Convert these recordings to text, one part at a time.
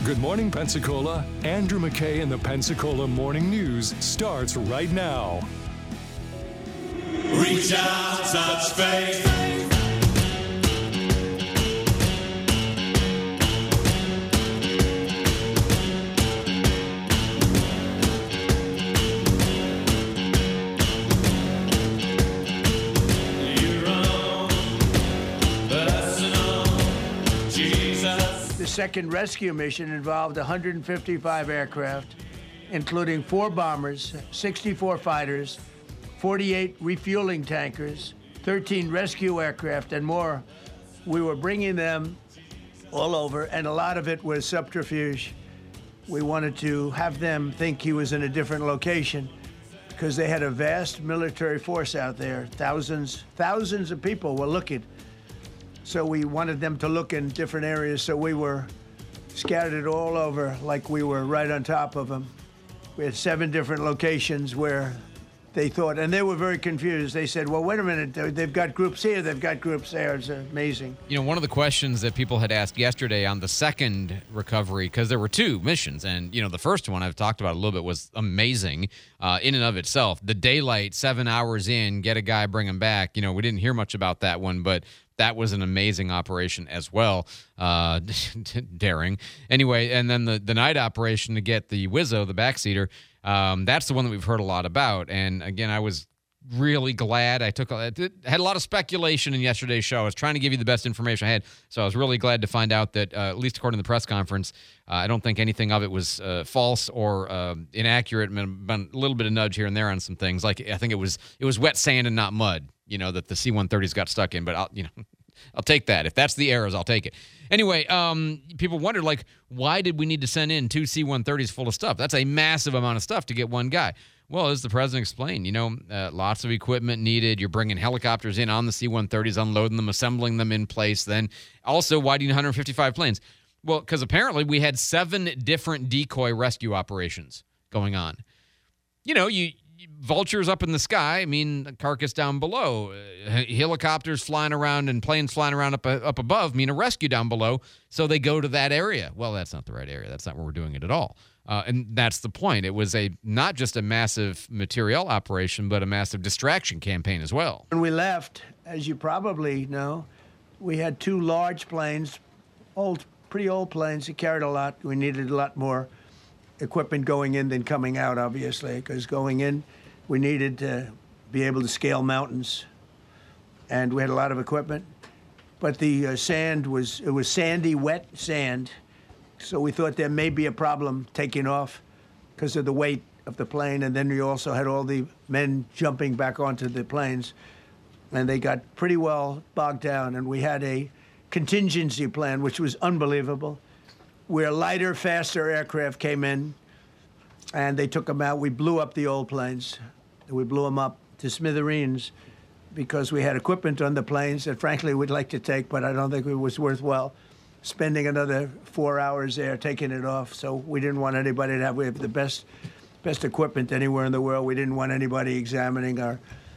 Good morning, Pensacola. Andrew McKay in the Pensacola Morning News starts right now. Reach out, touch faith. The second rescue mission involved 155 aircraft, including 4 bombers, 64 fighters, 48 refueling tankers, 13 rescue aircraft, and more. We were bringing them all over, and a lot of it was subterfuge. We wanted to have them think he was in a different location because they had a vast military force out there. Thousands of people were looking. So we wanted them to look in different areas, so we were scattered all over like we were right on top of them. We had 7 different locations where they thought, and they were very confused. They said, well, wait a minute, they've got groups here, they've got groups there. It's amazing. You know, one of the questions that people had asked yesterday on the second recovery, because there were 2 missions, and, you know, the first one I've talked about a little bit was amazing in and of itself. The daylight, 7 hours in, get a guy, bring him back. You know, we didn't hear much about that one, but that was an amazing operation as well. Daring. Anyway, and then the night operation to get the Wizzo, the backseater, that's the one that we've heard a lot about. And again, I was really glad. I had a lot of speculation in yesterday's show. I was trying to give you the best information I had. So I was really glad to find out that, at least according to the press conference, I don't think anything of it was false or inaccurate. Been a little bit of nudge here and there on some things. Like I think it was wet sand and not mud, you know, that the C-130s got stuck in. But I'll take that. If that's the errors, I'll take it. Anyway, people wondered, like, why did we need to send in 2 C-130s full of stuff? That's a massive amount of stuff to get one guy. Well, as the president explained, you know, lots of equipment needed. You're bringing helicopters in on the C-130s, unloading them, assembling them in place. Then also, why do you need 155 planes? Well, because apparently we had 7 different decoy rescue operations going on. You know, vultures up in the sky, I mean, a carcass down below, helicopters flying around and planes flying around up above mean a rescue down below, so they go to that area. Well, that's not the right area. That's not where we're doing it at all. And that's the point. It was not just a massive materiel operation, but a massive distraction campaign as well. When we left, as you probably know, we had 2 large planes, pretty old planes that carried a lot. We needed a lot more equipment going in than coming out, obviously, because going in, we needed to be able to scale mountains, and we had a lot of equipment. But the sand was sandy, wet sand, so we thought there may be a problem taking off because of the weight of the plane, and then we also had all the men jumping back onto the planes, and they got pretty well bogged down, and we had a contingency plan, which was unbelievable, where lighter, faster aircraft came in, and they took them out. We blew up the old planes. We blew them up to smithereens because we had equipment on the planes that, frankly, we'd like to take, but I don't think it was worthwhile spending another 4 hours there taking it off. So we didn't want anybody to have. We have the best equipment anywhere in the world. We didn't want anybody examining our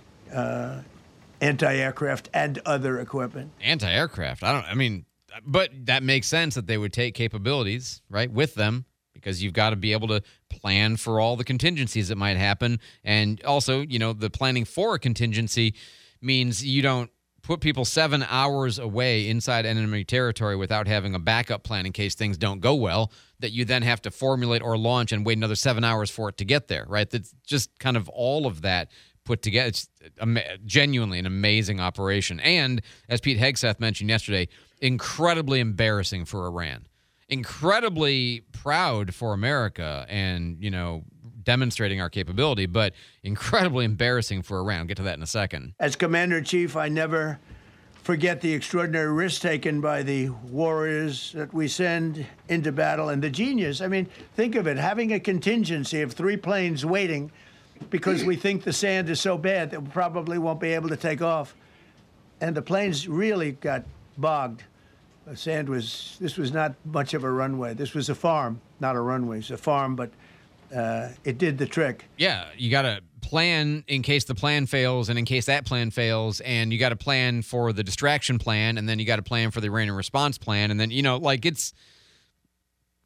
anti-aircraft and other equipment. Anti-aircraft? But that makes sense that they would take capabilities, right, with them, because you've got to be able to plan for all the contingencies that might happen. And also, you know, the planning for a contingency means you don't put people 7 hours away inside enemy territory without having a backup plan in case things don't go well, that you then have to formulate or launch and wait another 7 hours for it to get there, right? That's just kind of all of that put together. It's genuinely an amazing operation. And as Pete Hegseth mentioned yesterday, incredibly embarrassing for Iran. Incredibly proud for America and, you know, demonstrating our capability, but incredibly embarrassing for Iran. I'll get to that in a second. As Commander-in-Chief, I never forget the extraordinary risk taken by the warriors that we send into battle and the genius. I mean, think of it, having a contingency of 3 planes waiting because we think the sand is so bad that we probably won't be able to take off. And the planes really got bogged. The sand this was not much of a runway. This was a farm, not a runway. It's a farm, but it did the trick. Yeah, you got to plan in case the plan fails and in case that plan fails, and you got to plan for the distraction plan, and then you got to plan for the Iranian response plan, and then, you know, like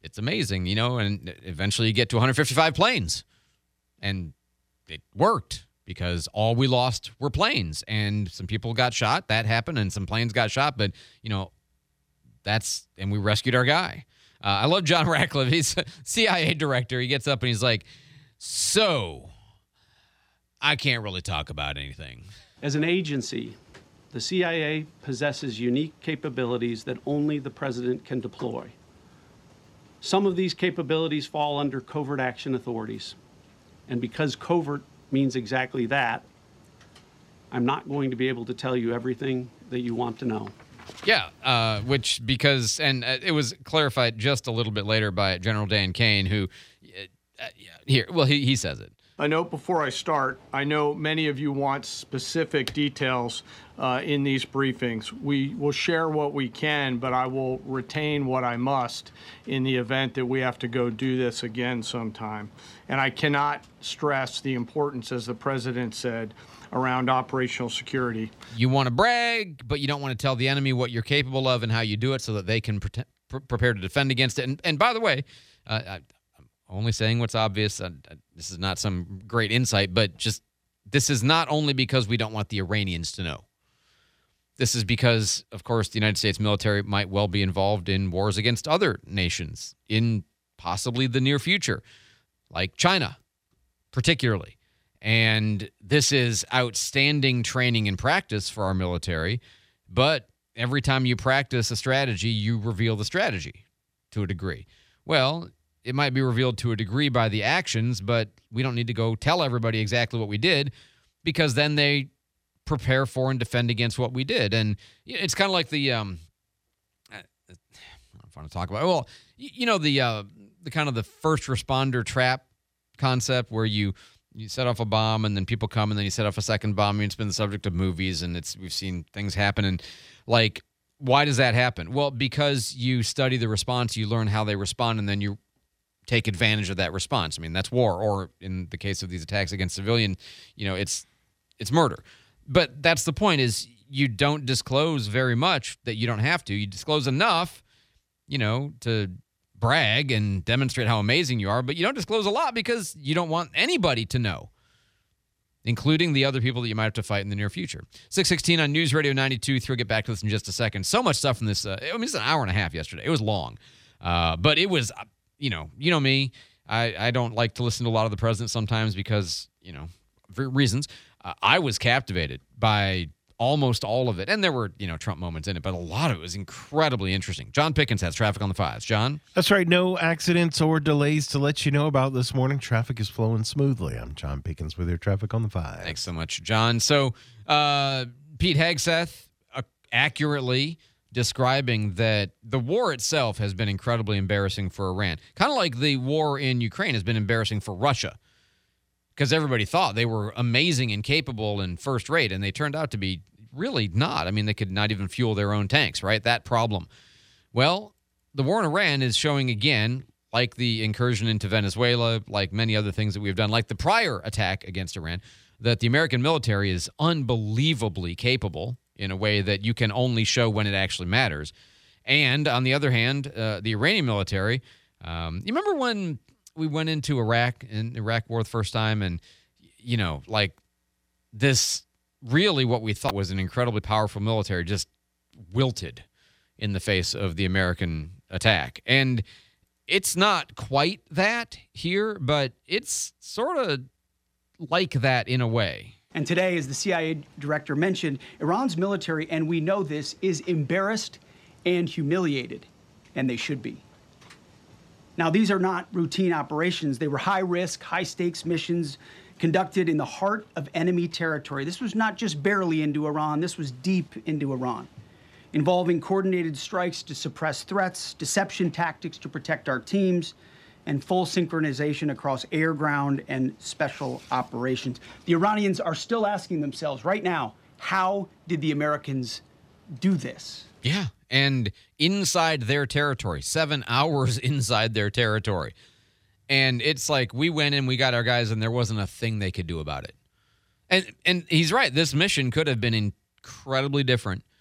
it's amazing, and eventually you get to 155 planes. And it worked because all we lost were planes, and some people got shot. That happened, and some planes got shot. But, and we rescued our guy. I love John Ratcliffe. He's a CIA director. He gets up and he's like, so I can't really talk about anything. As an agency, the CIA possesses unique capabilities that only the president can deploy. Some of these capabilities fall under covert action authorities. And because covert means exactly that, I'm not going to be able to tell you everything that you want to know. Yeah, it was clarified just a little bit later by General Dan Kane, who, he says it. A note before I start, I know many of you want specific details in these briefings. We will share what we can, but I will retain what I must in the event that we have to go do this again sometime. And I cannot stress the importance, as the president said, around operational security. You want to brag, but you don't want to tell the enemy what you're capable of and how you do it so that they can prepare to defend against it. And by the way, I'm only saying what's obvious. This is not some great insight, but just this is not only because we don't want the Iranians to know. This is because, of course, the United States military might well be involved in wars against other nations in possibly the near future, like China, particularly. And this is outstanding training and practice for our military. But every time you practice a strategy, you reveal the strategy to a degree. Well, it might be revealed to a degree by the actions, but we don't need to go tell everybody exactly what we did, because then they prepare for and defend against what we did. And it's kind of like the I don't want to talk about. Well, the kind of the first responder trap concept where you set off a bomb and then people come and then you set off a second bomb. I mean, it's been the subject of movies and we've seen things happen. And like, why does that happen? Well, because you study the response, you learn how they respond, and then you take advantage of that response. I mean, that's war, or in the case of these attacks against civilian, it's murder. But that's the point, is you don't disclose very much that you don't have to. You disclose enough, to brag and demonstrate how amazing you are, but you don't disclose a lot because you don't want anybody to know, including the other people that you might have to fight in the near future. 6:16 on News Radio 92.3. We'll get back to this in just a second. So much stuff from this. It's an hour and a half yesterday. It was long, but it was, you know me. I don't like to listen to a lot of the president sometimes because, for reasons. I was captivated by almost all of it. And there were, Trump moments in it, but a lot of it was incredibly interesting. John Pickens has traffic on the 5s. John? That's right. No accidents or delays to let you know about this morning. Traffic is flowing smoothly. I'm John Pickens with your traffic on the 5. Thanks so much, John. So Pete Hegseth accurately describing that the war itself has been incredibly embarrassing for Iran. Kind of like the war in Ukraine has been embarrassing for Russia, because everybody thought they were amazing and capable and first rate, and they turned out to be really not. I mean, they could not even fuel their own tanks, right? That problem. Well, the war in Iran is showing again, like the incursion into Venezuela, like many other things that we've done, like the prior attack against Iran, that the American military is unbelievably capable in a way that you can only show when it actually matters. And on the other hand, the Iranian military, you remember when we went into Iraq and Iraq war the first time, and, like this really what we thought was an incredibly powerful military just wilted in the face of the American attack. And it's not quite that here, but it's sort of like that in a way. And today, as the CIA director mentioned, Iran's military, and we know this, is embarrassed and humiliated, and they should be. Now, these are not routine operations. They were high-risk, high-stakes missions conducted in the heart of enemy territory. This was not just barely into Iran. This was deep into Iran, involving coordinated strikes to suppress threats, deception tactics to protect our teams, and full synchronization across air, ground, and special operations. The Iranians are still asking themselves right now, how did the Americans do this? Yeah, and inside their territory, 7 hours inside their territory. And it's like we went in, we got our guys, and there wasn't a thing they could do about it. And he's right. This mission could have been incredibly different.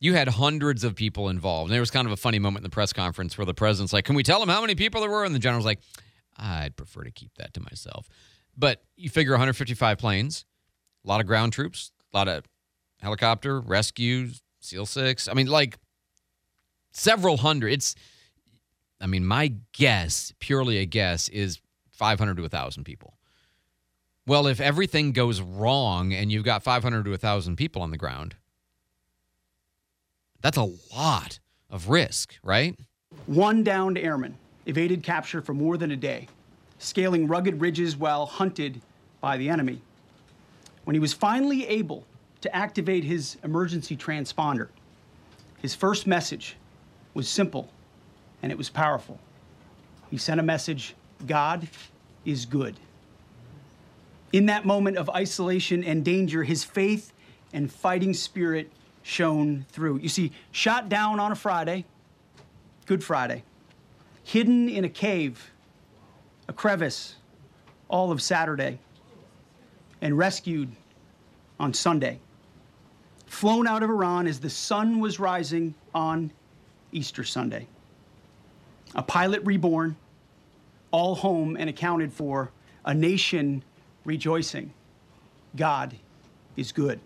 you had hundreds of people involved. And there was kind of a funny moment in the press conference where the president's like, can we tell them how many people there were? And the general's like, I'd prefer to keep that to myself. But you figure 155 planes, a lot of ground troops, a lot of helicopter, rescues, SEAL 6. I mean, like several hundred. My guess, purely a guess, is 500 to 1,000 people. Well, if everything goes wrong and you've got 500 to 1,000 people on the ground, that's a lot of risk, right? One downed airman evaded capture for more than a day, scaling rugged ridges while hunted by the enemy. When he was finally able to activate his emergency transponder, his first message was simple and it was powerful. He sent a message, God is good. In that moment of isolation and danger, his faith and fighting spirit shone through. You see, shot down on a Friday, Good Friday, hidden in a cave, a crevice, all of Saturday, and rescued on Sunday. Flown out of Iran as the sun was rising on Easter Sunday. A pilot reborn, all home and accounted for, a nation rejoicing. God is good.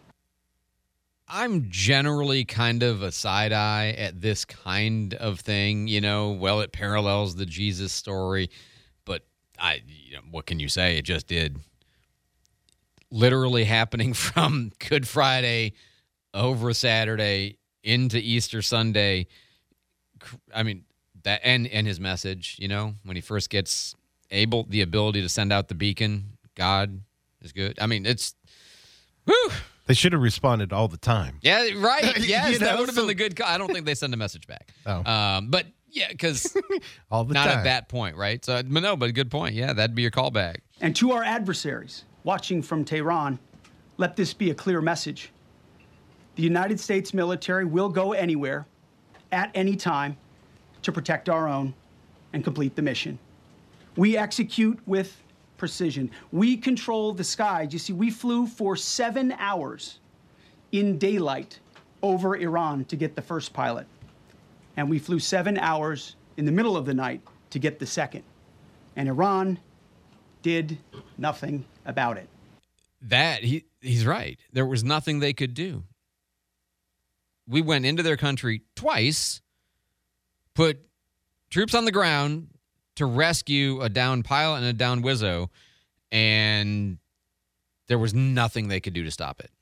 I'm generally kind of a side eye at this kind of thing, well, it parallels the Jesus story, but what can you say? It just did. Literally happening from Good Friday over Saturday into Easter Sunday. I mean, that and his message, when he first gets the ability to send out the beacon, God is good. I mean, it's, whew. They should have responded all the time. Yeah, right. Yes, that would have been the good call. I don't think they send a message back. Oh. But yeah, because all the not time. At that point, right? So, but a good point. Yeah, that'd be your callback. And to our adversaries watching from Tehran, let this be a clear message. The United States military will go anywhere, at any time, to protect our own and complete the mission. We execute with precision. We control the skies. You see, we flew for 7 hours in daylight over Iran to get the first pilot. And we flew 7 hours in the middle of the night to get the second. And Iran did nothing about it. He's right. There was nothing they could do. We went into their country twice, put troops on the ground to rescue a downed pilot and a downed Wizzo, and there was nothing they could do to stop it.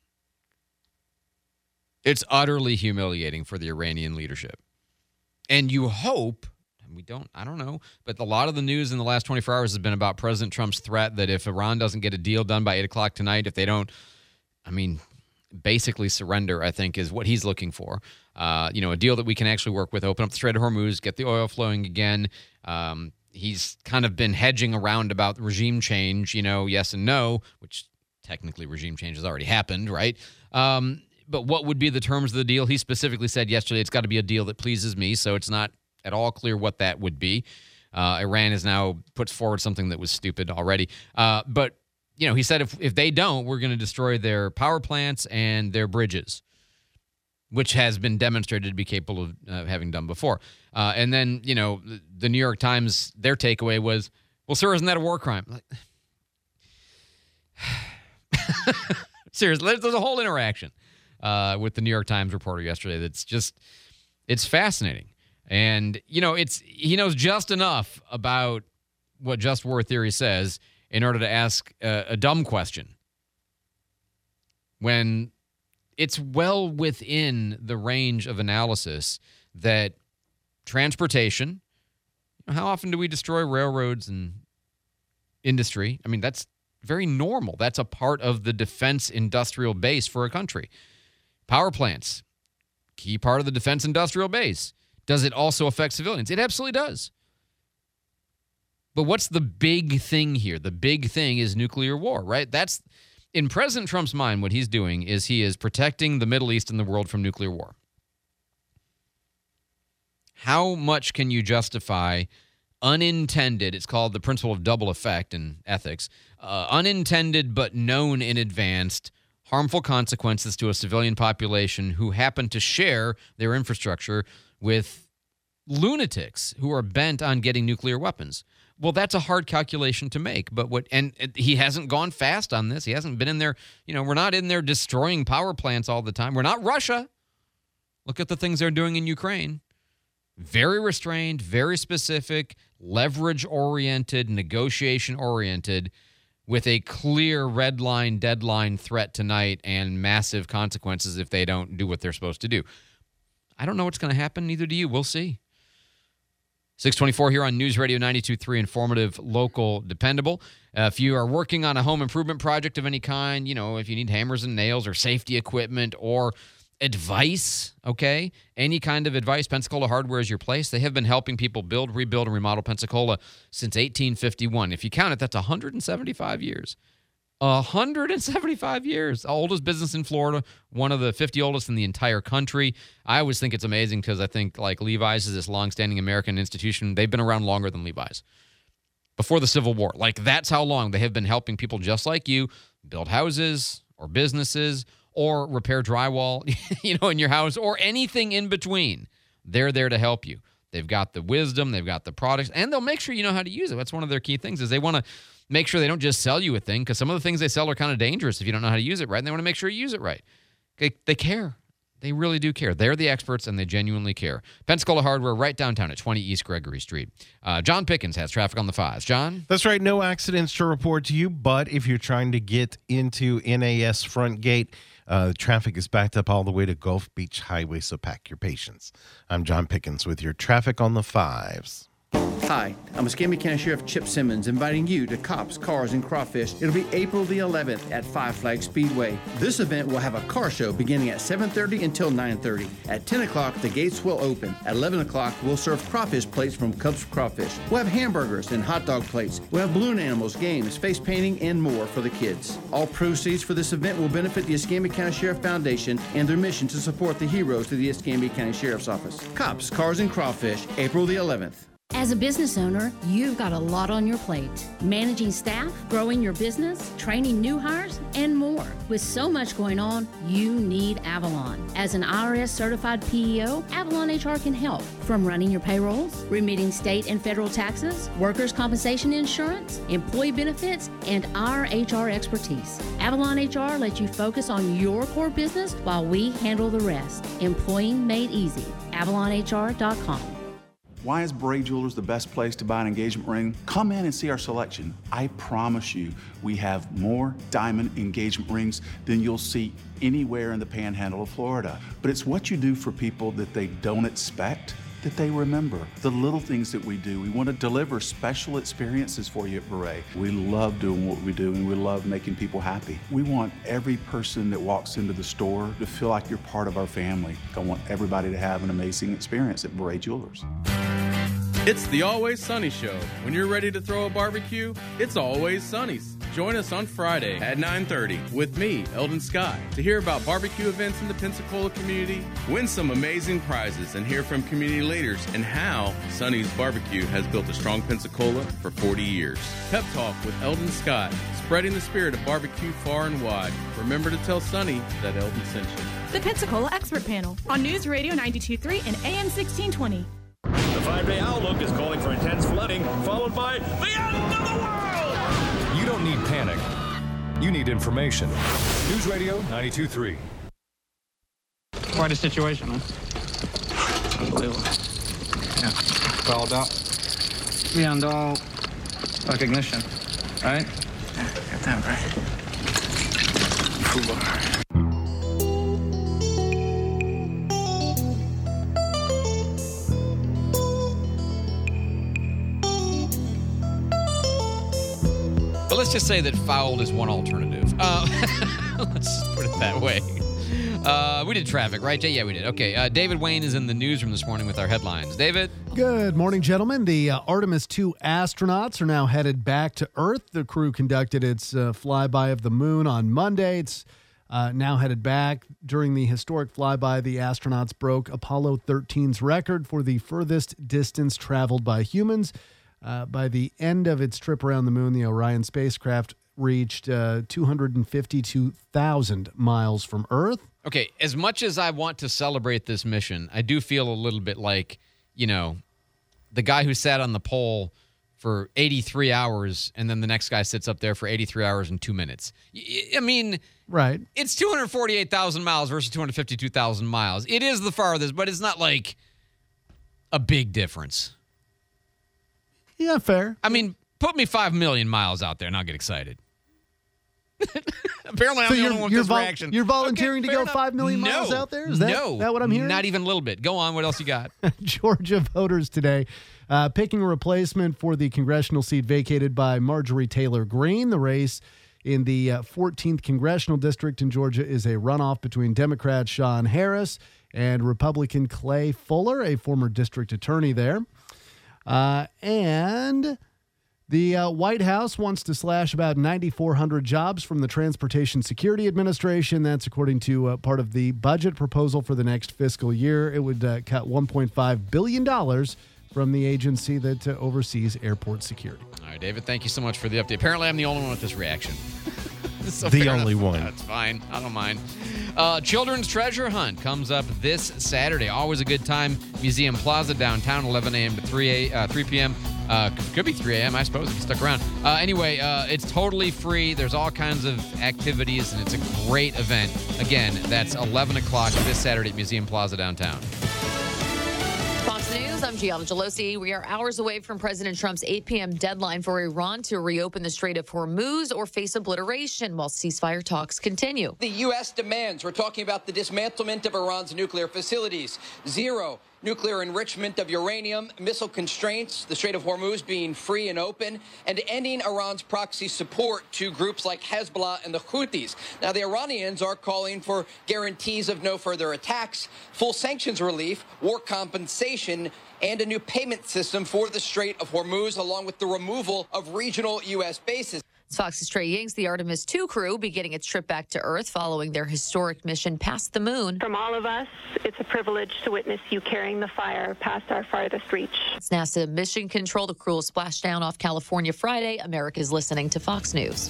It's utterly humiliating for the Iranian leadership. And you hope, I don't know, but a lot of the news in the last 24 hours has been about President Trump's threat that if Iran doesn't get a deal done by 8 o'clock tonight, if they don't, basically surrender, I think, is what he's looking for. A deal that we can actually work with, open up the Strait of Hormuz, get the oil flowing again. He's kind of been hedging around about regime change, yes and no, which technically regime change has already happened, right? But what would be the terms of the deal? He specifically said yesterday it's got to be a deal that pleases me, so it's not at all clear what that would be. Iran has now put forward something that was stupid already. But he said if they don't, we're going to destroy their power plants and their bridges, which has been demonstrated to be capable of having done before. And then, the New York Times, their takeaway was, well, sir, isn't that a war crime? Seriously, there's a whole interaction with the New York Times reporter yesterday it's fascinating. And, he knows just enough about what just war theory says in order to ask a dumb question when it's well within the range of analysis that transportation, how often do we destroy railroads and industry? That's very normal. That's a part of the defense industrial base for a country. Power plants, key part of the defense industrial base. Does it also affect civilians? It absolutely does. But what's the big thing here? The big thing is nuclear war, right? That's, in President Trump's mind, what he's doing is he is protecting the Middle East and the world from nuclear war. How much can you justify unintended, it's called the principle of double effect in ethics, unintended but known in advance harmful consequences to a civilian population who happen to share their infrastructure with lunatics who are bent on getting nuclear weapons. Well, that's a hard calculation to make. But he hasn't gone fast on this. He hasn't been in there. We're not in there destroying power plants all the time. We're not Russia. Look at the things they're doing in Ukraine. Very restrained, very specific, leverage-oriented, negotiation-oriented, with a clear red line, deadline threat tonight and massive consequences if they don't do what they're supposed to do. I don't know what's going to happen. Neither do you. We'll see. 624 here on News Radio 92.3, informative, local, dependable. If you are working on a home improvement project of any kind, if you need hammers and nails or safety equipment or advice, okay, any kind of advice, Pensacola Hardware is your place. They have been helping people build, rebuild, and remodel Pensacola since 1851. If you count it, that's 175 years. 175 years. The oldest business in Florida, one of the 50 oldest in the entire country. I always think it's amazing because I think like Levi's is this longstanding American institution. They've been around longer than Levi's. Before the Civil War. Like that's how long they have been helping people just like you build houses or businesses or repair drywall, in your house or anything in between. They're there to help you. They've got the wisdom, they've got the products, and they'll make sure you know how to use it. That's one of their key things is they want to make sure they don't just sell you a thing because some of the things they sell are kind of dangerous if you don't know how to use it right, and they want to make sure you use it right. They care. They really do care. They're the experts, and they genuinely care. Pensacola Hardware right downtown at 20 East Gregory Street. John Pickens has traffic on the 5s. John? That's right. No accidents to report to you, but if you're trying to get into NAS front gate, traffic is backed up all the way to Gulf Beach Highway, so pack your patience. I'm John Pickens with your traffic on the 5s. Hi, I'm Escambia County Sheriff Chip Simmons inviting you to Cops, Cars, and Crawfish. It'll be April the 11th at Five Flag Speedway. This event will have a car show beginning at 7:30 until 9:30. At 10 o'clock, the gates will open. At 11 o'clock, we'll serve crawfish plates from Cubs Crawfish. We'll have hamburgers and hot dog plates. We'll have balloon animals, games, face painting, and more for the kids. All proceeds for this event will benefit the Escambia County Sheriff Foundation and their mission to support the heroes of the Escambia County Sheriff's Office. Cops, Cars, and Crawfish, April the 11th. As a business owner, you've got a lot on your plate. Managing staff, growing your business, training new hires, and more. With so much going on, you need Avalon. As an IRS certified PEO, Avalon HR can help. From running your payrolls, remitting state and federal taxes, workers' compensation insurance, employee benefits, and our HR expertise. Avalon HR lets you focus on your core business while we handle the rest. Employing made easy. AvalonHR.com. Why is Beret Jewelers the best place to buy an engagement ring? Come in and see our selection. I promise you, we have more diamond engagement rings than you'll see anywhere in the panhandle of Florida. But it's what you do for people that they don't expect that they remember. The little things that we do. We want to deliver special experiences for you at Beret. We love doing what we do, and we love making people happy. We want every person that walks into the store to feel like you're part of our family. I want everybody to have an amazing experience at Beret Jewelers. It's the Always Sunny Show. When you're ready to throw a barbecue, it's Always Sunny's. Join us on Friday at 9:30 with me, Eldon Scott, to hear about barbecue events in the Pensacola community, win some amazing prizes, and hear from community leaders and how Sunny's Barbecue has built a strong Pensacola for 40 years. Pep Talk with Eldon Scott, spreading the spirit of barbecue far and wide. Remember to tell Sunny that Eldon sent you. The Pensacola Expert Panel on News Radio 92.3 and AM 1620. The 5-day outlook is calling for intense flooding, followed by the end of the world! You don't need panic. You need information. News Radio 92.3. Quite a situation, huh? Unbelievable. Yeah. Called up. Beyond all recognition, right? Yeah, got that right. Fubar. But let's just say that fouled is one alternative. Let's just put it that way. We did traffic, right, Jay? Yeah, we did. Okay, David Wayne is in the newsroom this morning with our headlines. David? Good morning, gentlemen. The Artemis II astronauts are now headed back to Earth. The crew conducted its flyby of the moon on Monday. It's now headed back. During the historic flyby, the astronauts broke Apollo 13's record for the furthest distance traveled by humans. By the end of its trip around the moon, the Orion spacecraft reached 252,000 miles from Earth. Okay, as much as I want to celebrate this mission, I do feel a little bit like, the guy who sat on the pole for 83 hours and then the next guy sits up there for 83 hours and 2 minutes. I mean, right. It's 248,000 miles versus 252,000 miles. It is the farthest, but it's not like a big difference. Yeah, fair. I mean, put me 5 million miles out there and I'll get excited. Apparently, I'm the only one with this reaction. You're volunteering to go enough. 5 million miles out there? Is that what I'm hearing? Not even a little bit. Go on. What else you got? Georgia voters today picking a replacement for the congressional seat vacated by Marjorie Taylor Greene. The race in the 14th congressional district in Georgia is a runoff between Democrat Sean Harris and Republican Clay Fuller, a former district attorney there. And the White House wants to slash about 9,400 jobs from the Transportation Security Administration. That's according to part of the budget proposal for the next fiscal year. It would cut $1.5 billion from the agency that oversees airport security. All right, David, thank you so much for the update. Apparently, I'm the only one with this reaction. So the only one. That's fine. I don't mind. Children's Treasure Hunt comes up this Saturday. Always a good time. Museum Plaza downtown, 11 a.m. to 3 p.m. Could be 3 a.m., I suppose, if you stuck around. Anyway, it's totally free. There's all kinds of activities, and it's a great event. Again, that's 11 o'clock this Saturday at Museum Plaza downtown. Fox News, I'm Gianna Gelosi. We are hours away from President Trump's 8 p.m. deadline for Iran to reopen the Strait of Hormuz or face obliteration while ceasefire talks continue. The U.S. demands, we're talking about the dismantlement of Iran's nuclear facilities, zero nuclear enrichment of uranium, missile constraints, the Strait of Hormuz being free and open, and ending Iran's proxy support to groups like Hezbollah and the Houthis. Now, the Iranians are calling for guarantees of no further attacks, full sanctions relief, war compensation, and a new payment system for the Strait of Hormuz, along with the removal of regional U.S. bases. It's Fox's Trey Yings, the Artemis II crew, beginning its trip back to Earth following their historic mission past the moon. From all of us, it's a privilege to witness you carrying the fire past our farthest reach. It's NASA Mission Control. The crew will splash down off California Friday. America's listening to Fox News.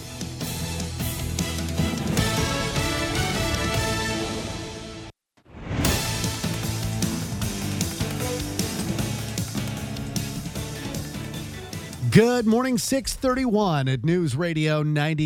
Good morning, 6:31 at News Radio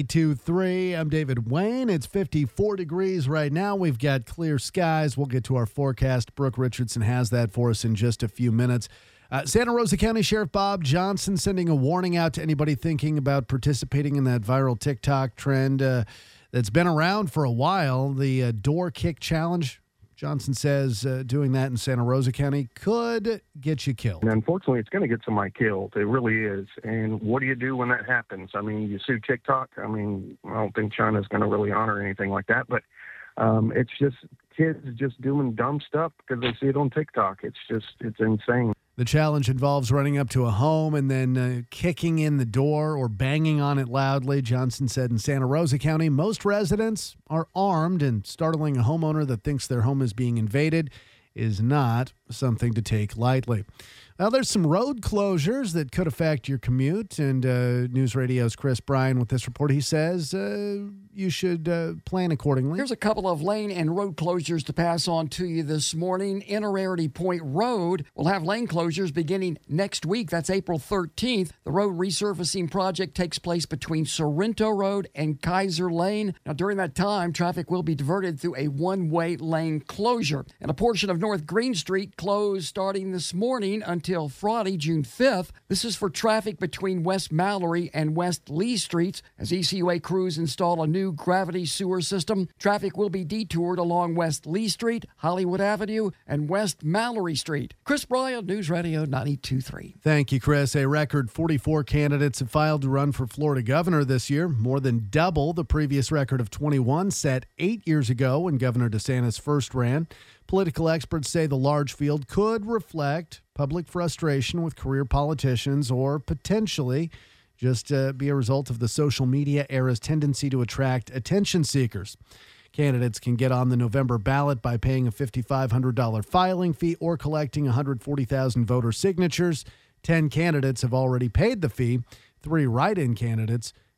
92.3. I'm David Wayne. It's 54 degrees right now. We've got clear skies. We'll get to our forecast. Brooke Richardson has that for us in just a few minutes. Santa Rosa County Sheriff Bob Johnson sending a warning out to anybody thinking about participating in that viral TikTok trend that's been around for a while, the door kick challenge. Johnson says doing that in Santa Rosa County could get you killed. And unfortunately, it's going to get somebody killed. It really is. And what do you do when that happens? I mean, you sue TikTok. I mean, I don't think China's going to really honor anything like that. But it's just kids just doing dumb stuff because they see it on TikTok. It's insane. The challenge involves running up to a home and then kicking in the door or banging on it loudly. Johnson said in Santa Rosa County, most residents are armed, and startling a homeowner that thinks their home is being invaded is not something to take lightly. Now, there's some road closures that could affect your commute, and News Radio's Chris Bryan with this report. He says you should plan accordingly. Here's a couple of lane and road closures to pass on to you this morning. Rarity Point Road will have lane closures beginning next week. That's April 13th. The road resurfacing project takes place between Sorrento Road and Kaiser Lane. Now, during that time, traffic will be diverted through a one-way lane closure. And a portion of North Green Street closed starting this morning until Friday, June 5th. This is for traffic between West Mallory and West Lee Streets. As ECUA crews install a new gravity sewer system, traffic will be detoured along West Lee Street, Hollywood Avenue, and West Mallory Street. Chris Bryan, News Radio 92.3. Thank you, Chris. A record 44 candidates have filed to run for Florida governor this year, more than double the previous record of 21 set 8 years ago when Governor DeSantis first ran. Political experts say the large field could reflect public frustration with career politicians or potentially just be a result of the social media era's tendency to attract attention seekers. Candidates can get on the November ballot by paying a $5,500 filing fee or collecting 140,000 voter signatures. 10 candidates have already paid the fee. 3 write-in candidates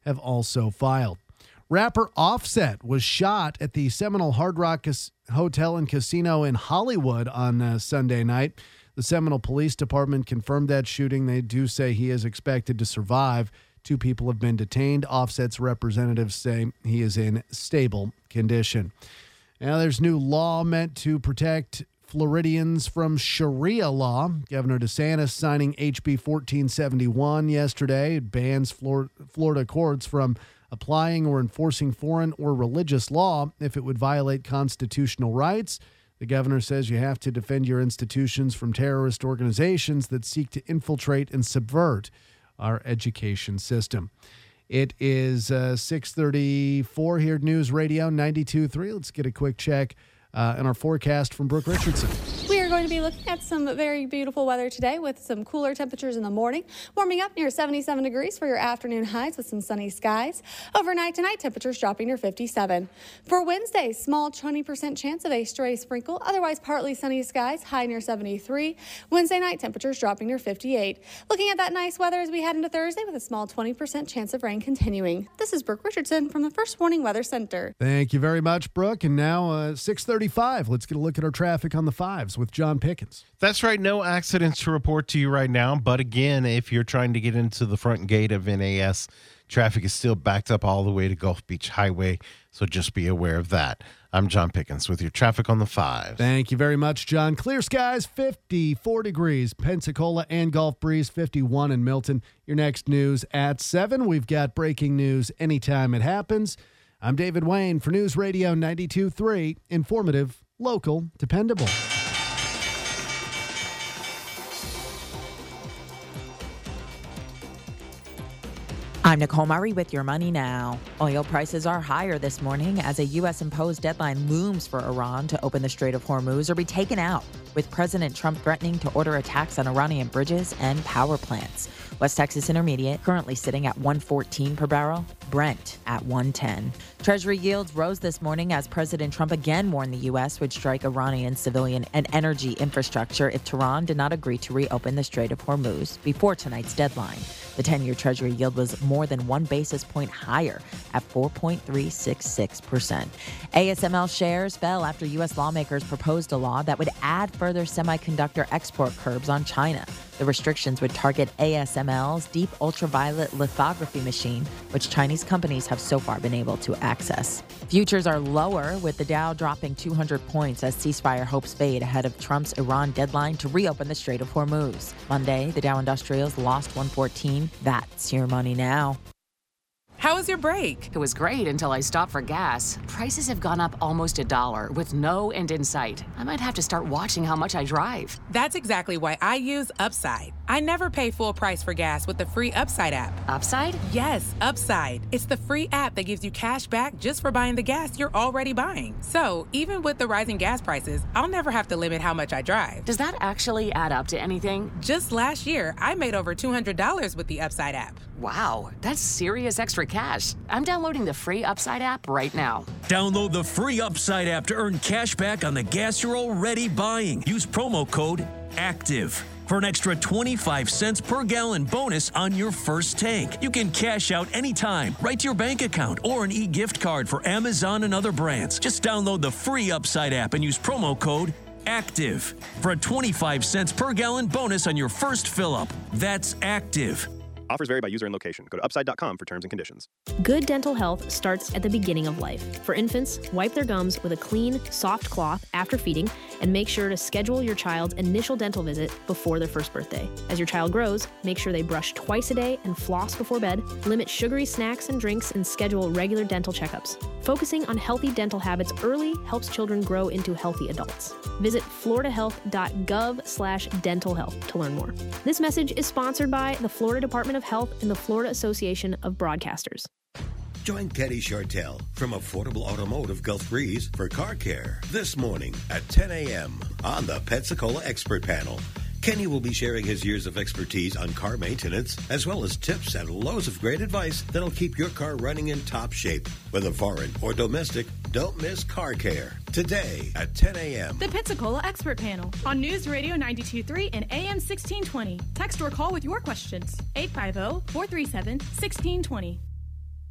have also filed. Rapper Offset was shot at the Seminole Hard Rock Hotel and Casino in Hollywood on Sunday night. The Seminole Police Department confirmed that shooting. They do say he is expected to survive. 2 people have been detained. Offset's representatives say he is in stable condition. Now, there's new law meant to protect Floridians from Sharia law. Governor DeSantis signing HB 1471 yesterday. It bans Florida courts from applying or enforcing foreign or religious law if it would violate constitutional rights. The governor says you have to defend your institutions from terrorist organizations that seek to infiltrate and subvert our education system. It is 6:34 here at News Radio 92.3. Let's get a quick check in our forecast from Brooke Richardson. We are going to be looking at some very beautiful weather today with some cooler temperatures in the morning, warming up near 77 degrees for your afternoon highs with some sunny skies. Overnight tonight, temperatures dropping near 57. For Wednesday, small 20% chance of a stray sprinkle, otherwise partly sunny skies, high near 73. Wednesday night, temperatures dropping near 58. Looking at that nice weather as we head into Thursday with a small 20% chance of rain continuing. This is Brooke Richardson from the First Warning Weather Center. Thank you very much, Brooke. And now 6:35. Let's get a look at our traffic on the 5s with John Pickens. That's right. No accidents to report to you right now. But again, if you're trying to get into the front gate of NAS, traffic is still backed up all the way to Gulf Beach Highway. So just be aware of that. I'm John Pickens with your traffic on the 5s. Thank you very much, John. Clear skies, 54 degrees. Pensacola and Gulf Breeze, 51 in Milton. Your next news at 7. We've got breaking news anytime it happens. I'm David Wayne for News Radio 92.3. Informative, local, dependable. I'm Nicole Murray with your Money Now. Oil prices are higher this morning as a U.S.-imposed deadline looms for Iran to open the Strait of Hormuz or be taken out, with President Trump threatening to order attacks on Iranian bridges and power plants. West Texas Intermediate currently sitting at $1.14 per barrel. Brent at $1.10. Treasury yields rose this morning as President Trump again warned the U.S. would strike Iranian civilian and energy infrastructure if Tehran did not agree to reopen the Strait of Hormuz before tonight's deadline. The 10-year Treasury yield was more than 1 basis point higher at 4.366%. ASML shares fell after U.S. lawmakers proposed a law that would add further semiconductor export curbs on China. The restrictions would target ASML's deep ultraviolet lithography machine, which Chinese companies have so far been able to access. Futures are lower, with the Dow dropping 200 points as ceasefire hopes fade ahead of Trump's Iran deadline to reopen the Strait of Hormuz. Monday, the Dow Industrials lost 114. That's your Money Now. How was your break? It was great until I stopped for gas. Prices have gone up almost $1 with no end in sight. I might have to start watching how much I drive. That's exactly why I use Upside. I never pay full price for gas with the free Upside app. Upside? Yes, Upside. It's the free app that gives you cash back just for buying the gas you're already buying. So even with the rising gas prices, I'll never have to limit how much I drive. Does that actually add up to anything? Just last year, I made over $200 with the Upside app. Wow, that's serious extra cash. I'm downloading the free Upside app right now. Download the free Upside app to earn cash back on the gas you're already buying. Use promo code ACTIVE for an extra 25 cents per gallon bonus on your first tank. You can cash out anytime, right to your bank account, or an e-gift card for Amazon and other brands. Just download the free Upside app and use promo code ACTIVE for a 25 cents per gallon bonus on your first fill-up. That's ACTIVE. Offers vary by user and location. Go to upside.com for terms and conditions. Good dental health starts at the beginning of life. For infants, wipe their gums with a clean, soft cloth after feeding, and make sure to schedule your child's initial dental visit before their first birthday. As your child grows, make sure they brush twice a day and floss before bed, limit sugary snacks and drinks, and schedule regular dental checkups. Focusing on healthy dental habits early helps children grow into healthy adults. Visit floridahealth.gov/dental health to learn more. This message is sponsored by the Florida Department of Health and the Florida Association of Broadcasters. Join Kenny Chartel from Affordable Automotive Gulf Breeze for car care this morning at 10 a.m. on the Pensacola Expert Panel. Kenny will be sharing his years of expertise on car maintenance, as well as tips and loads of great advice that'll keep your car running in top shape. Whether foreign or domestic, don't miss car care today at 10 a.m. The Pensacola Expert Panel on News Radio 92.3 and AM 1620. Text or call with your questions. 850-437-1620.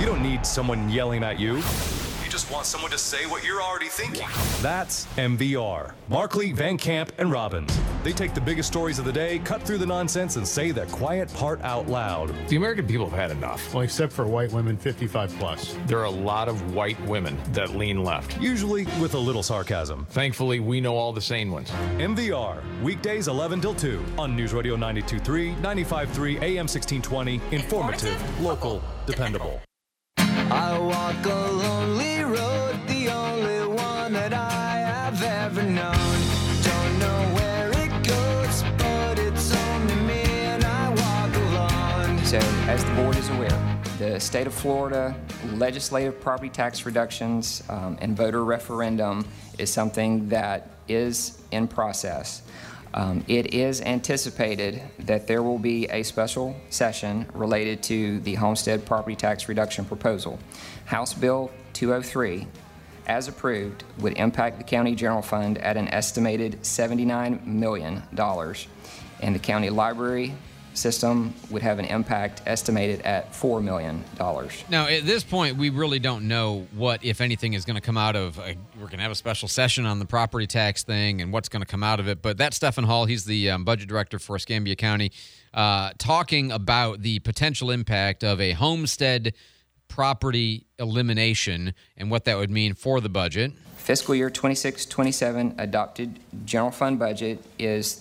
You don't need someone yelling at you. You just want someone to say what you're already thinking. That's MVR. Markley, Van Camp, and Robbins. They take the biggest stories of the day, cut through the nonsense, and say the quiet part out loud. The American people have had enough. Well, except for white women 55 plus. There are a lot of white women that lean left. Usually with a little sarcasm. Thankfully, we know all the sane ones. MVR, weekdays 11 till 2 on News Radio 92.3, 95.3, AM 1620. Informative, local, dependable. I walk a lonely road, the only one that I have ever known. Don't know where it goes, but it's only me and I walk alone. So, as the board is aware, the state of Florida legislative property tax reductions and voter referendum is something that is in process. It is anticipated that there will be a special session related to the homestead property tax reduction proposal. House Bill 203, as approved, would impact the county general fund at an estimated $79 million, and the county library system would have an impact estimated at $4 million. Now, at this point, we really don't know what, if anything, is going to come out of. We're going to have a special session on the property tax thing and what's going to come out of it. But that's Stephen Hall. He's the budget director for Escambia County, talking about the potential impact of a homestead property elimination and what that would mean for the budget. Fiscal year 26-27 adopted general fund budget is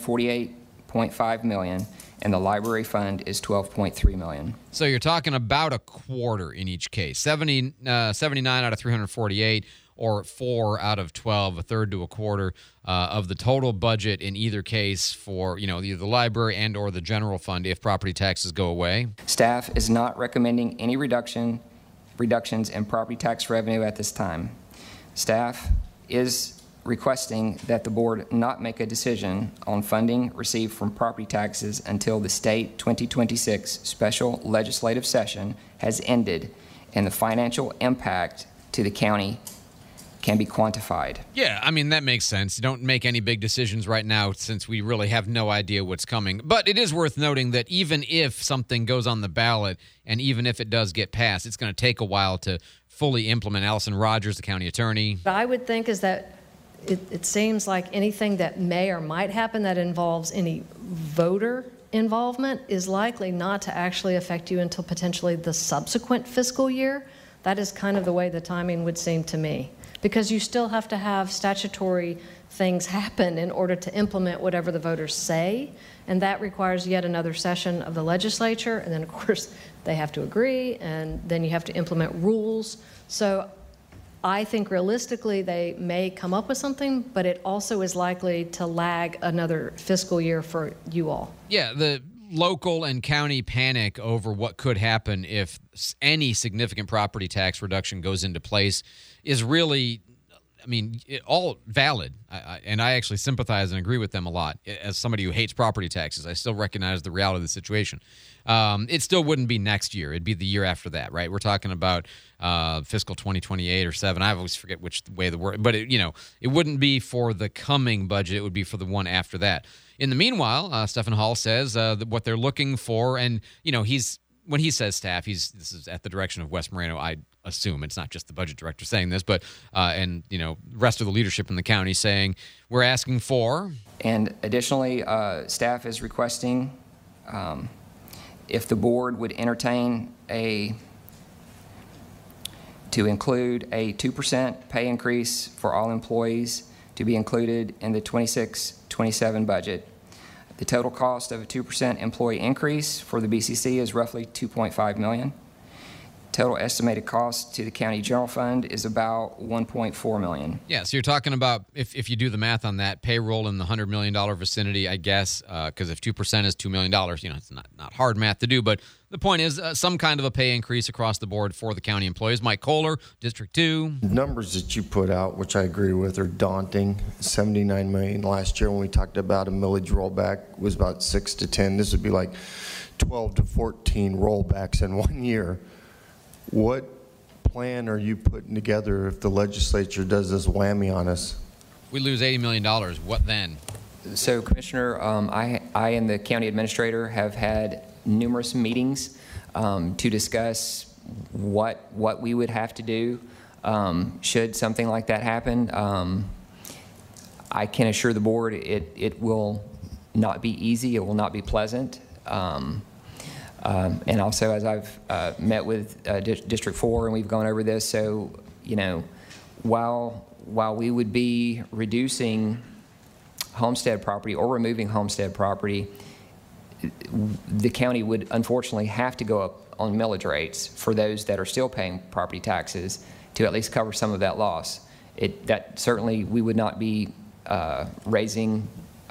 $348.5 million. And the library fund is $12.3 million. So you're talking about a quarter in each case, 79 out of 348, or 4 out of 12, a third to a quarter of the total budget in either case for either the library and or the general fund if property taxes go away. Staff is not recommending any reductions in property tax revenue at this time. Staff is requesting that the board not make a decision on funding received from property taxes until the state 2026 special legislative session has ended and the financial impact to the county can be quantified. Yeah, I mean, that makes sense. You don't make any big decisions right now since we really have no idea what's coming. But it is worth noting that even if something goes on the ballot and even if it does get passed, it's going to take a while to fully implement. Allison Rogers, the county attorney. What I would think is that it seems like anything that may or might happen that involves any voter involvement is likely not to actually affect you until potentially the subsequent fiscal year. That is kind of the way the timing would seem to me, because you still have to have statutory things happen in order to implement whatever the voters say, and that requires yet another session of the legislature, and then of course they have to agree, and then you have to implement rules. So I think realistically they may come up with something, but it also is likely to lag another fiscal year for you all. Yeah, the local and county panic over what could happen if any significant property tax reduction goes into place is really, all valid. And I actually sympathize and agree with them a lot. As somebody who hates property taxes, I still recognize the reality of the situation. It still wouldn't be next year. It'd be the year after that, right? We're talking about fiscal 2028 or 7. I always forget which way the word, but it wouldn't be for the coming budget. It would be for the one after that. In the meanwhile, Stephen Hall says what they're looking for, and when he says staff, this is at the direction of Wes Moreno. I assume it's not just the budget director saying this, but and rest of the leadership in the county saying we're asking for. And additionally, staff is requesting if the board would entertain to include a 2% pay increase for all employees to be included in the 26-27 budget. The total cost of a 2% employee increase for the BCC is roughly $2.5 million. Total estimated cost to the county general fund is about $1.4 million. Yeah, so you're talking about, if you do the math on that, payroll in the $100 million vicinity, I guess, because if 2% is $2 million, it's not hard math to do, but the point is some kind of a pay increase across the board for the county employees. Mike Kohler, District 2. Numbers that you put out, which I agree with, are daunting. $79 million last year when we talked about a millage rollback was about 6 to 10. This would be like 12 to 14 rollbacks in 1 year. What plan are you putting together if the legislature does this whammy on us? We lose $80 million. What then? So, Commissioner, I and the county administrator have had numerous meetings to discuss what we would have to do should something like that happen. I can assure the board it will not be easy. It will not be pleasant. And also, as I've met with District 4 and we've gone over this, so, while we would be reducing homestead property or removing homestead property, the county would unfortunately have to go up on millage rates for those that are still paying property taxes to at least cover some of that loss. That certainly we would not be raising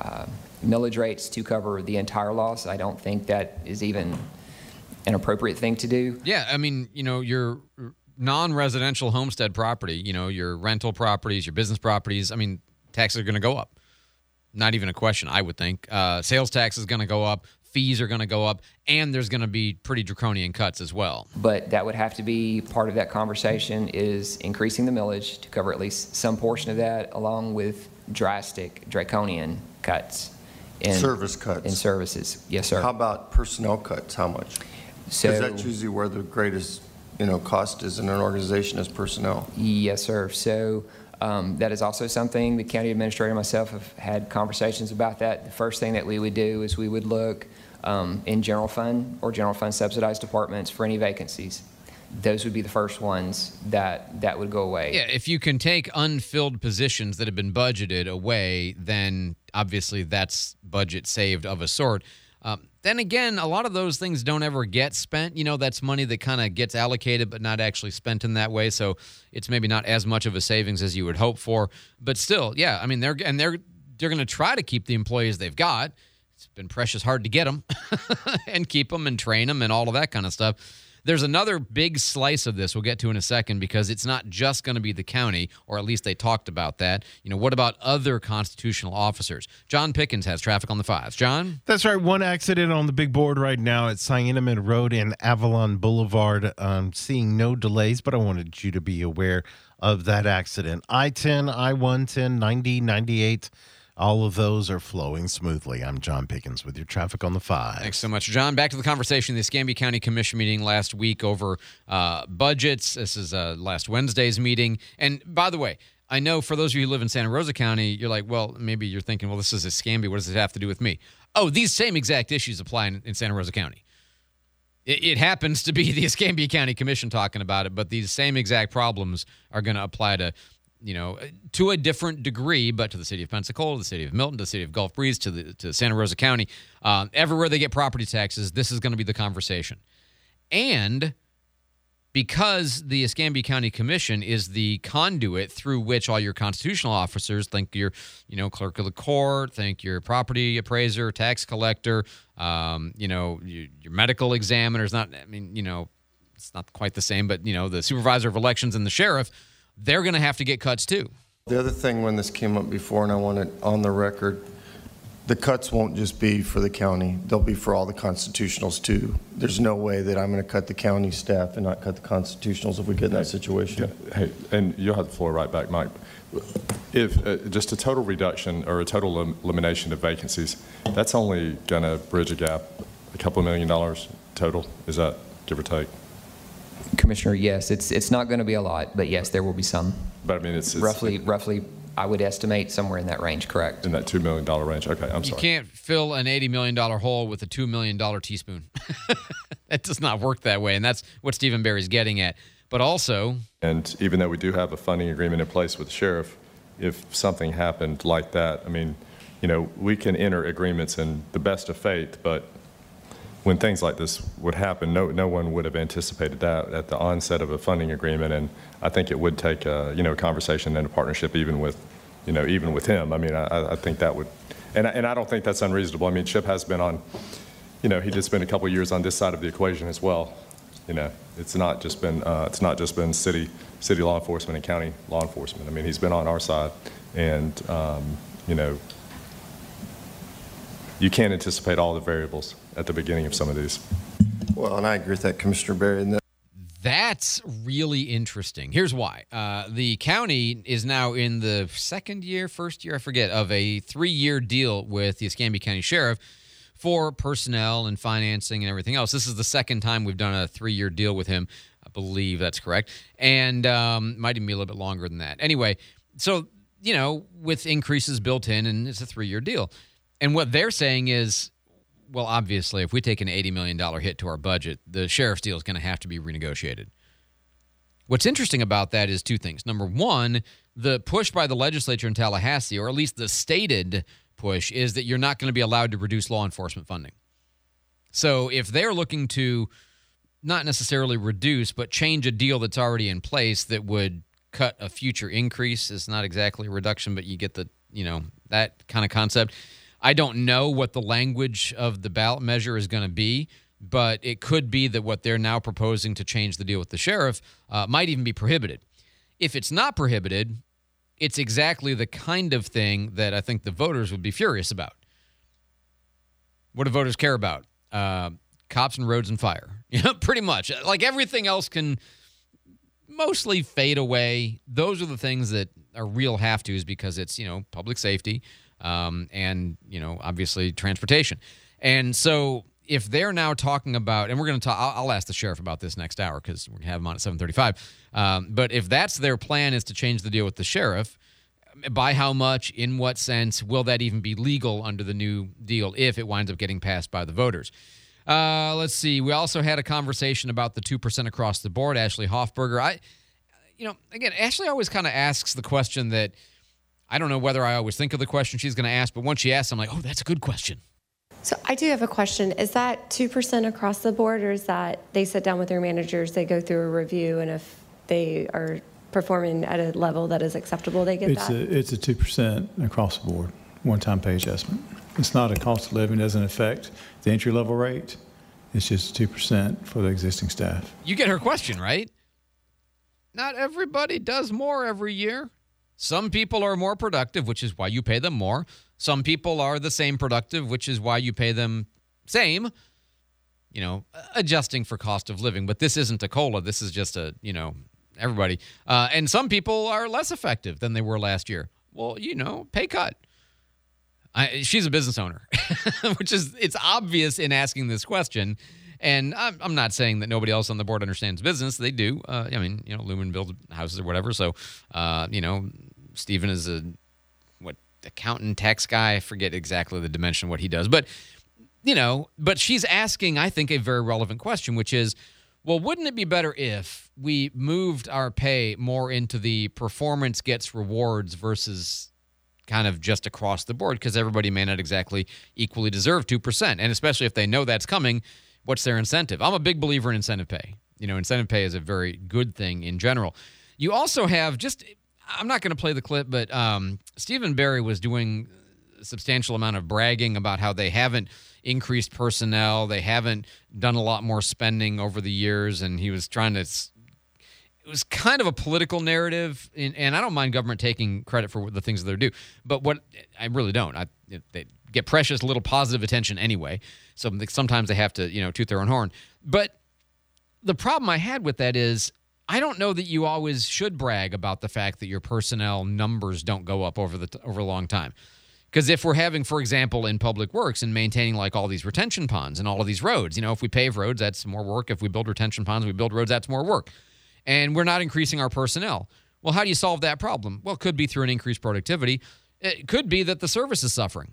millage rates to cover the entire loss. I don't think that is even an appropriate thing to do. Yeah, I mean, your non-residential homestead property, your rental properties, your business properties, I mean, taxes are going to go up. Not even a question, I would think. Sales tax is going to go up. Fees are going to go up. And there's going to be pretty draconian cuts as well. But that would have to be part of that conversation, is increasing the millage to cover at least some portion of that, along with draconian cuts. Service cuts. In services. Yes, sir. How about personnel cuts? How much? So, because that's usually where the greatest cost is in an organization, is personnel. Yes, sir. So that is also something the county administrator and myself have had conversations about that. The first thing that we would do is we would look in general fund or general fund subsidized departments for any vacancies. Those would be the first ones that would go away. Yeah, if you can take unfilled positions that have been budgeted away, then obviously that's budget saved of a sort. Then again, a lot of those things don't ever get spent. That's money that kind of gets allocated but not actually spent in that way. So it's maybe not as much of a savings as you would hope for. But still, yeah, I mean, they're going to try to keep the employees they've got. It's been precious hard to get them and keep them and train them and all of that kind of stuff. There's another big slice of this we'll get to in a second, because it's not just going to be the county, or at least they talked about that. What about other constitutional officers? John Pickens has traffic on the 5s. John? That's right. One accident on the big board right now at Cienaman Road and Avalon Boulevard. Seeing no delays, but I wanted you to be aware of that accident. I-10, I-110, 90, 98. All of those are flowing smoothly. I'm John Pickens with your traffic on the 5. Thanks so much, John. Back to the conversation. The Escambia County Commission meeting last week over budgets. This is last Wednesday's meeting. And by the way, I know for those of you who live in Santa Rosa County, you're like, well, maybe you're thinking, well, this is Escambia. What does it have to do with me? Oh, these same exact issues apply in Santa Rosa County. It happens to be the Escambia County Commission talking about it, but these same exact problems are going to apply to to a different degree, but to the city of Pensacola, the city of Milton, to the city of Gulf Breeze, to Santa Rosa County. Everywhere they get property taxes, this is going to be the conversation. And because the Escambia County Commission is the conduit through which all your constitutional officers, think your clerk of the court, think your property appraiser, tax collector, your medical examiners, it's not quite the same, but, the supervisor of elections and the sheriff, they're going to have to get cuts too. The other thing, when this came up before, and I want it on the record, the cuts won't just be for the county. They'll be for all the constitutionals too. There's no way that I'm going to cut the county staff and not cut the constitutionals if we get in that situation. Hey, and you'll have the floor right back, Mike. If just a total reduction or a total elimination of vacancies, that's only going to bridge a gap, a couple $1 million total. Is that give or take? Commissioner, yes, it's not going to be a lot, but yes, there will be some. But I mean, it's roughly, I would estimate somewhere in that range, correct? In that $2 million range. Okay, I'm sorry. You can't fill an $80 million hole with a $2 million teaspoon. That does not work that way, and that's what Stephen Barry's getting at. But also, and even though we do have a funding agreement in place with the sheriff, if something happened like that, I mean, we can enter agreements in the best of faith, but when things like this would happen, no one would have anticipated that at the onset of a funding agreement, and I think it would take a conversation and a partnership even with him. I mean, I think that would, and I don't think that's unreasonable. I mean, Chip has been on, he did spend a couple of years on this side of the equation as well. It's not just been city law enforcement and county law enforcement. I mean, he's been on our side, and you can't anticipate all the variables at the beginning of some of these. Well, and I agree with that, Commissioner Barry. That's really interesting. Here's why. The county is now in the first year, I forget, of a 3-year deal with the Escambia County Sheriff for personnel and financing and everything else. This is the second time we've done a 3-year deal with him. I believe that's correct. And might even be a little bit longer than that. Anyway, so, with increases built in, and it's a 3-year deal. And what they're saying is, well, obviously, if we take an $80 million hit to our budget, the sheriff's deal is going to have to be renegotiated. What's interesting about that is two things. Number one, the push by the legislature in Tallahassee, or at least the stated push, is that you're not going to be allowed to reduce law enforcement funding. So if they're looking to not necessarily reduce, but change a deal that's already in place that would cut a future increase, it's not exactly a reduction, but you get the, that kind of concept. I don't know what the language of the ballot measure is going to be, but it could be that what they're now proposing to change the deal with the sheriff might even be prohibited. If it's not prohibited, it's exactly the kind of thing that I think the voters would be furious about. What do voters care about? Cops and roads and fire. Pretty much. Like everything else can mostly fade away. Those are the things that are real have-tos because it's, public safety and, obviously transportation. And so if they're now talking about, and we're going to talk, I'll ask the sheriff about this next hour because we're going to have him on at 7:35. But if that's their plan, is to change the deal with the sheriff, by how much, in what sense, will that even be legal under the new deal if it winds up getting passed by the voters? Let's see. We also had a conversation about the 2% across the board. Ashley Hoffberger. Again, Ashley always kind of asks the question that I don't know whether I always think of the question she's going to ask, but once she asks, I'm like, oh, that's a good question. So I do have a question. Is that 2% across the board, or is that they sit down with their managers, they go through a review, and if they are performing at a level that is acceptable, they get that? It's a 2% across the board, one-time pay adjustment. It's not a cost of living, doesn't affect the entry-level rate. It's just 2% for the existing staff. You get her question, right? Not everybody does more every year. Some people are more productive, which is why you pay them more. Some people are the same productive, which is why you pay them same, adjusting for cost of living. But this isn't a COLA. This is just everybody. And some people are less effective than they were last year. Well, pay cut. She's a business owner, which is, it's obvious in asking this question. And I'm not saying that nobody else on the board understands business. They do. Lumen builds houses or whatever. So, Stephen is accountant, tax guy. I forget exactly the dimension of what he does. But, but she's asking, I think, a very relevant question, which is, well, wouldn't it be better if we moved our pay more into the performance gets rewards versus kind of just across the board? Because everybody may not exactly equally deserve 2%. And especially if they know that's coming, what's their incentive? I'm a big believer in incentive pay. Incentive pay is a very good thing in general. You also have I'm not going to play the clip, but Stephen Barry was doing a substantial amount of bragging about how they haven't increased personnel. They haven't done a lot more spending over the years. And he was trying to, it was kind of a political narrative. And I don't mind government taking credit for the things that they do. But what I really don't. They get precious little positive attention anyway. So sometimes they have to, toot their own horn. But the problem I had with that is I don't know that you always should brag about the fact that your personnel numbers don't go up over a long time. Because if we're having, for example, in public works and maintaining like all these retention ponds and all of these roads, if we pave roads, that's more work. If we build retention ponds, we build roads, that's more work. And we're not increasing our personnel. Well, how do you solve that problem? Well, it could be through an increased productivity. It could be that the service is suffering.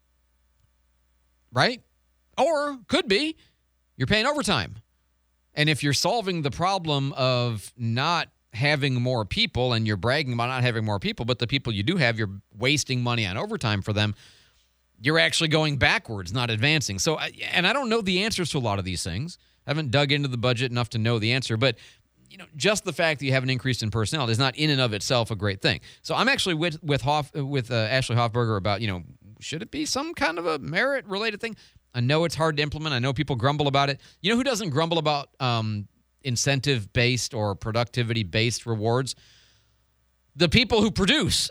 Right? Or could be you're paying overtime. And if you're solving the problem of not having more people and you're bragging about not having more people, but the people you do have, you're wasting money on overtime for them, you're actually going backwards, not advancing. So, and I don't know the answers to a lot of these things. I haven't dug into the budget enough to know the answer, but just the fact that you have an increase in personnel is not in and of itself a great thing. So I'm actually with Ashley Hoffberger about, should it be some kind of a merit-related thing? I know it's hard to implement. I know people grumble about it. You know who doesn't grumble about incentive-based or productivity-based rewards? The people who produce.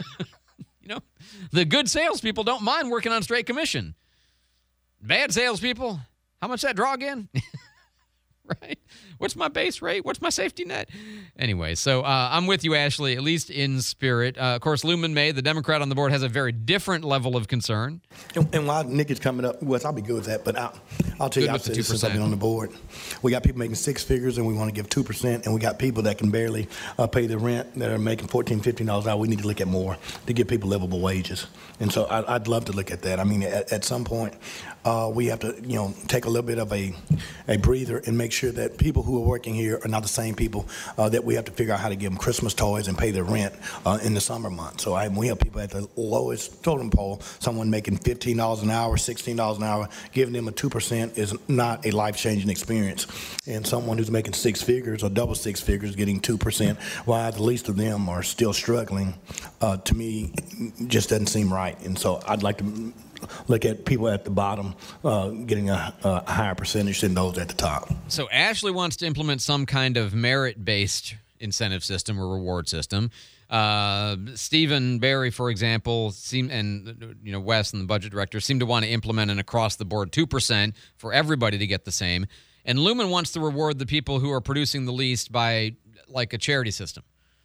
The good salespeople don't mind working on straight commission. Bad salespeople, how much that draw again? right? What's my base rate? What's my safety net? Anyway, so I'm with you, Ashley, at least in spirit. Of course, Luman May, the Democrat on the board, has a very different level of concern. And while Nick is coming up, Wes, I'll be good with that, but I'll tell you, I've said this since I've been on the board. We got people making six figures, and we want to give 2%, and we got people that can barely pay the rent that are making $14, $15 an hour. We need to look at more to give people livable wages. And so I'd love to look at that. I mean, at some point, we have to, take a little bit of a breather and make sure that people who are working here are not the same people that we have to figure out how to give them Christmas toys and pay their rent in the summer months. So we have people at the lowest totem pole, someone making $15 an hour, $16 an hour, giving them a 2% is not a life-changing experience. And someone who's making six figures or double six figures getting 2%, while the least of them are still struggling, to me, just doesn't seem right. And so I'd like to look at people at the bottom getting a higher percentage than those at the top. So Ashley wants to implement some kind of merit-based incentive system or reward system. Stephen Barry, for example, and Wes and the budget director seem to want to implement an across-the-board 2% for everybody to get the same. And Luman wants to reward the people who are producing the least by like a charity system.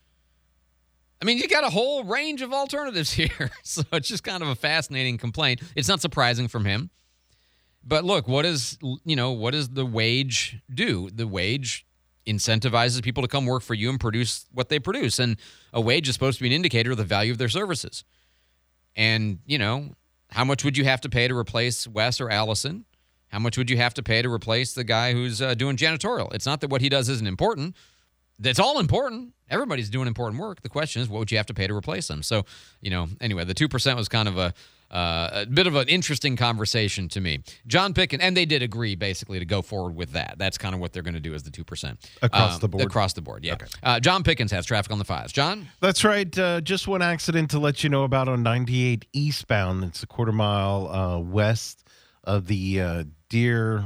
I mean, you got a whole range of alternatives here. So it's just kind of a fascinating complaint. It's not surprising from him. But look, what does the wage do? The wage incentivizes people to come work for you and produce what they produce. And a wage is supposed to be an indicator of the value of their services. And, how much would you have to pay to replace Wes or Allison? How much would you have to pay to replace the guy who's doing janitorial? It's not that what he does isn't important. That's all important. Everybody's doing important work. The question is, what would you have to pay to replace them? So, anyway, the 2% was kind of a bit of an interesting conversation to me. John Pickens, and they did agree basically to go forward with that. That's kind of what they're going to do as the 2%. Across the board? Across the board, yeah. Okay. John Pickens has traffic on the 5s. John? That's right. Just one accident to let you know about on 98 eastbound. It's a quarter mile west of the Deer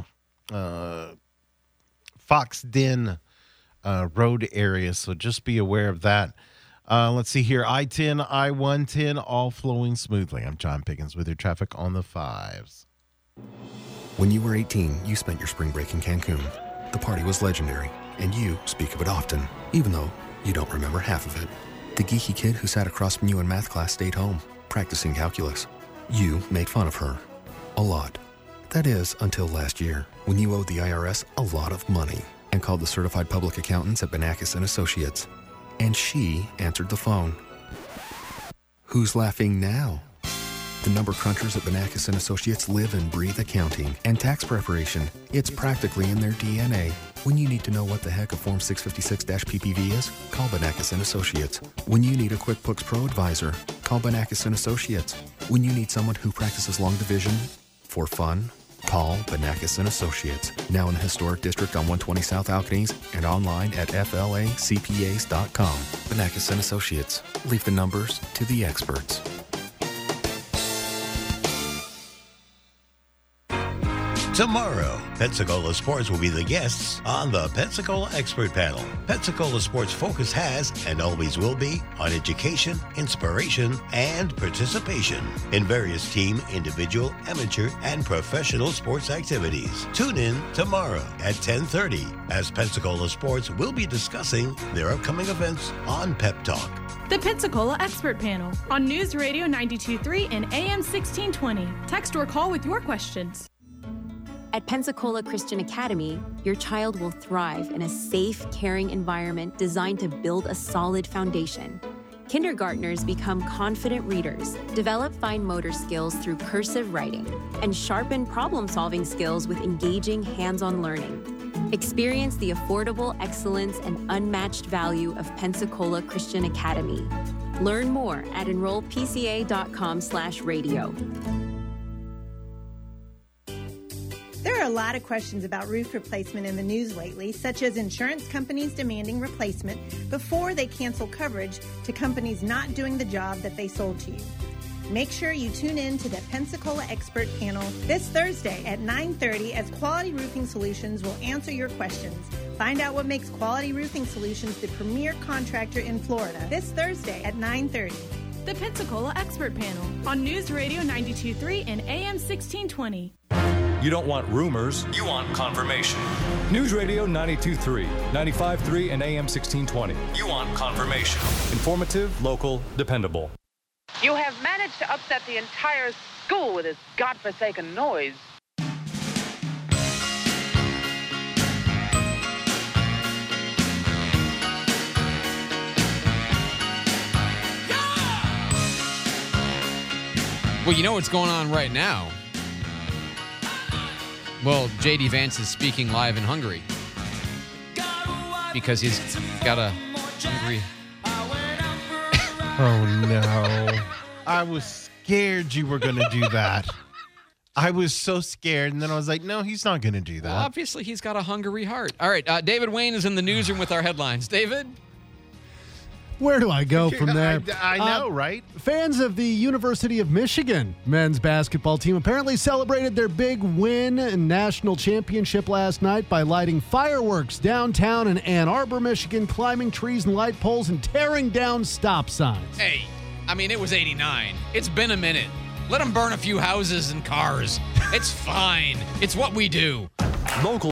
Fox Den road area, so just be aware of that. Let's see here. I-10, I-110, all flowing smoothly. I'm John Pickens with your traffic on the 5s. When you were 18, you spent your spring break in Cancun. The party was legendary, and you speak of it often, even though you don't remember half of it. The geeky kid who sat across from you in math class stayed home, practicing calculus. You made fun of her. A lot. That is, until last year, when you owed the IRS a lot of money and called the certified public accountants at Banakis & Associates. And she answered the phone. Who's laughing now? The number crunchers at Banakis & Associates live and breathe accounting and tax preparation. It's practically in their DNA. When you need to know what the heck a Form 656-PPV is, call Banakis & Associates. When you need a QuickBooks Pro advisor, call Banakis & Associates. When you need someone who practices long division for fun, call Banakis & Associates, now in the historic district on 120 South Alcanese and online at flacpas.com. Banakis & Associates. Leave the numbers to the experts. Tomorrow, Pensacola Sports will be the guests on the Pensacola Expert Panel. Pensacola Sports' focus has and always will be on education, inspiration, and participation in various team, individual, amateur, and professional sports activities. Tune in tomorrow at 10:30 as Pensacola Sports will be discussing their upcoming events on Pep Talk. The Pensacola Expert Panel on News Radio 92.3 and AM 1620. Text or call with your questions. At Pensacola Christian Academy, your child will thrive in a safe, caring environment designed to build a solid foundation. Kindergartners become confident readers, develop fine motor skills through cursive writing, and sharpen problem-solving skills with engaging hands-on learning. Experience the affordable excellence and unmatched value of Pensacola Christian Academy. Learn more at enrollpca.com/radio. There are a lot of questions about roof replacement in the news lately, such as insurance companies demanding replacement before they cancel coverage to companies not doing the job that they sold to you. Make sure you tune in to the Pensacola Expert Panel this Thursday at 9:30 as Quality Roofing Solutions will answer your questions. Find out what makes Quality Roofing Solutions the premier contractor in Florida this Thursday at 9:30. The Pensacola Expert Panel on News Radio 92.3 and AM 1620. You don't want rumors, you want confirmation. News Radio 92.3, 95.3, and AM 1620. You want confirmation. Informative, local, dependable. You have managed to upset the entire school with this godforsaken noise. Well, you know what's going on right now? Well, J.D. Vance is speaking live in Hungary because he's got a hungry... Oh, no. I was scared you were going to do that. I was so scared, and then I was like, no, he's not going to do that. Well, obviously, he's got a hungry heart. All right, David Wayne is in the newsroom with our headlines. David? Where do I go from there? I know, right? Fans of the University of Michigan men's basketball team apparently celebrated their big win and national championship last night by lighting fireworks downtown in Ann Arbor, Michigan, climbing trees and light poles and tearing down stop signs. Hey, I mean, it was 89. It's been a minute. Let them burn a few houses and cars. It's fine. It's what we do. Local